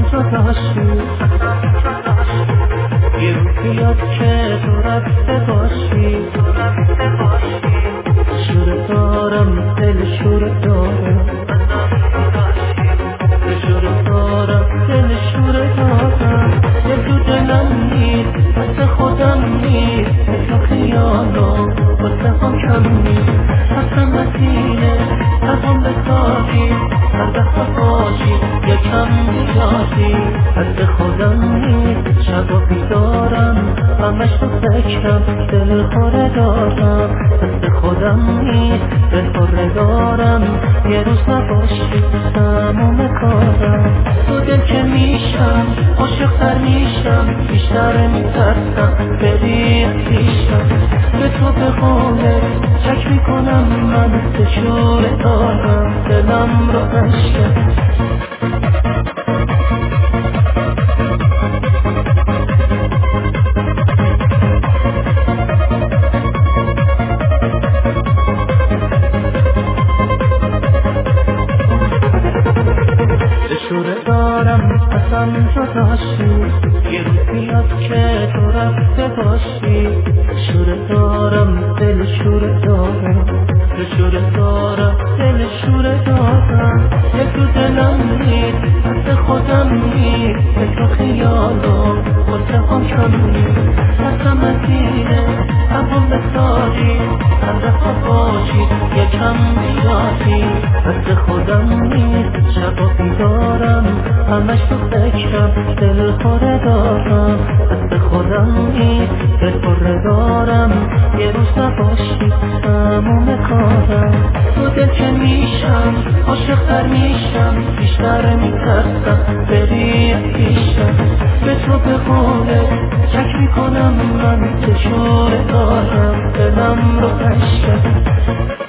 تو داشتی یه روز بیاد که تو رفته باشی شور دارم دل شور دارم شور دارم دل شور دارم یه تو دلم نیست واسه خودم نیست تو خیالم واسه هم کم نیست حسن مسیله هم بسازی هر دست باشی یکم بیادی حد خودم نیست شب و بیدارم همش تو فکرم دل خوره دارم حد خودم نیست دل خوره دارم یه روز نباشی تمام کارم تو دل که میشم عاشق‌تر میشم بیشتر میترسم بری پیشم به تو به قوله شک میکنم من شور دارم دلم رو عشقم شور دارم قسم تو داشتی یه روز بیاد که تو رفته باشی شور دارم دل شور دارم شور دارم دل شور دارم یه تو دلم نیست حد خودم نیست به تو خیالم واسه هم کم نیست حسن مسیله هم بسازی هر دفعه باشی یکم بیادی حد خودم نیست شب و بیدارم همش تو فکرم دل خوره دارم حد خودم نیست دل خوره دارم یه روز نباشی تموم کارم تو دل که میشم عاشق‌تر میشم بیشتر میترسم بری پیشم به تو به قوله شک میکنم من چه شور دارم دلم رو عشقم